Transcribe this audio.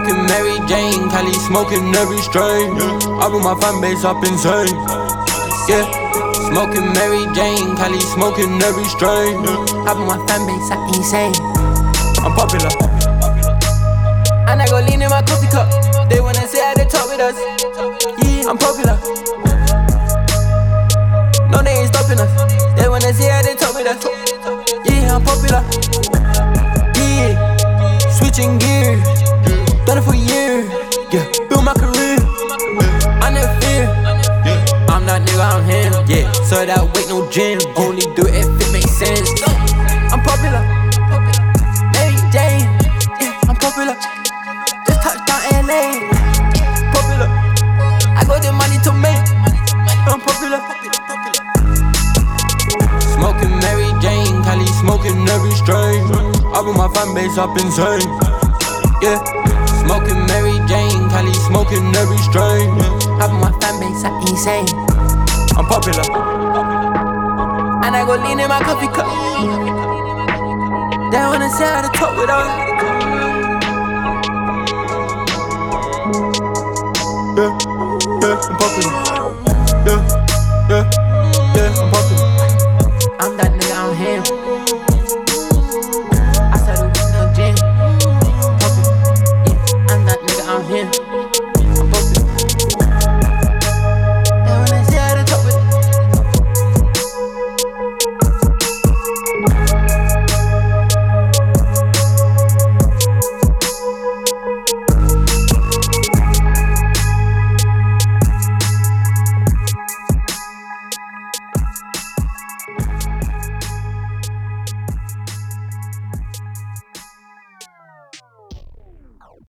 Smoking Mary Jane, Cali smoking every strain. I put my fan base up insane. Yeah. Smoking Mary Jane, Cali smoking every strain. I put my fan base up insane. I'm popular. And I go lean in my coffee cup. They wanna say how they talk with us. Yeah, I'm popular. No, they ain't stopping us. They wanna say how they talk with us. Yeah, I'm popular. Yeah, switching gears. Done it for years. Yeah, build my career. I never fear. I'm that nigga, I'm him. Yeah, so that weight no gym. Only do it if it makes sense. I'm popular. Mary Jane. Yeah, I'm popular. Just touchdown LA. Popular. I got the money to make. I'm popular. Smoking Mary Jane, Cali smoking every strain. I put my fan base up insane. Yeah. Smoking Mary Jane, Cali smoking every strain. I put my fan base up insane. I'm popular. And I go lean in my coffee cup. They wanna say how to talk with us. Yeah.